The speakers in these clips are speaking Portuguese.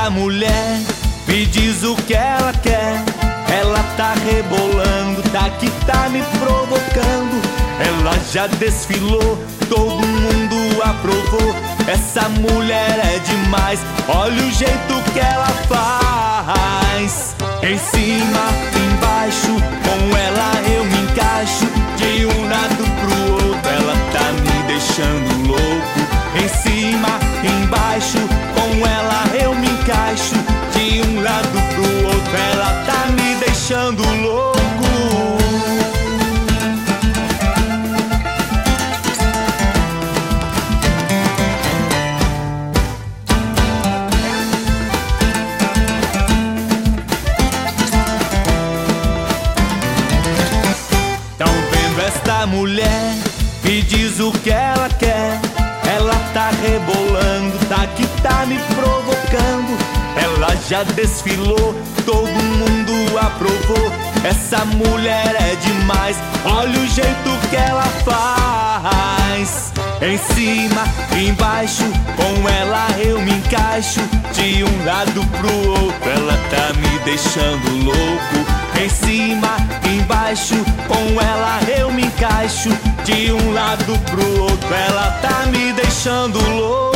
essa mulher, me diz o que ela quer. Ela tá rebolando, tá que tá me provocando. Ela já desfilou, todo mundo aprovou. Essa mulher é demais, olha o jeito que ela faz. Em cima, embaixo, com ela eu me encaixo. De um lado pro outro, ela tá me deixando louco. Em cima, embaixo, com ela eu me encaixo. De um lado pro outro, ela tá me deixando louco. Tão vendo esta mulher, me diz o que ela quer. Ela tá rebolando, tá que tá me provocando. Ela já desfilou, todo mundo aprovou. Essa mulher é demais, olha o jeito que ela faz. Em cima, embaixo, com ela eu me encaixo. De um lado pro outro, ela tá me deixando louco. Em cima, embaixo, com ela eu me encaixo. De um lado pro outro, ela tá me deixando louco.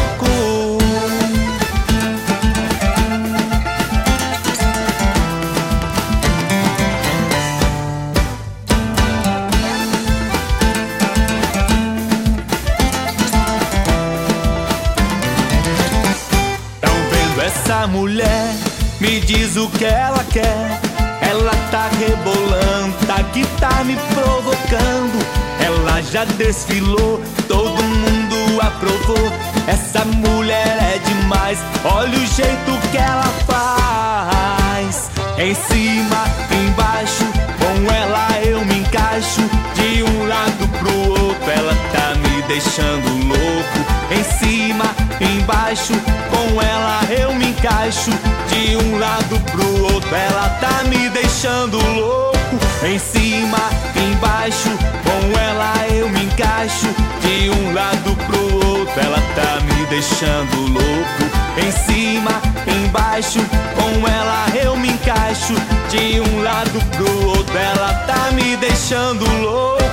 Tão vendo essa mulher, me diz o que ela quer. Ela tá rebolando, tá que tá me provocando. Ela já desfilou, todo mundo aprovou. Essa mulher é demais, olha o jeito que ela faz. Em cima, embaixo, com ela eu me encaixo. De um lado pro outro, ela tá me deixando louco. Em cima, embaixo, com ela eu me encaixo. De um lado pro outro, ela tá me deixando louco. Em cima, embaixo, com ela eu me encaixo. De um lado pro outro, ela tá me deixando louco. Em cima, embaixo, com ela eu me encaixo. De um lado pro outro, ela tá me deixando louco.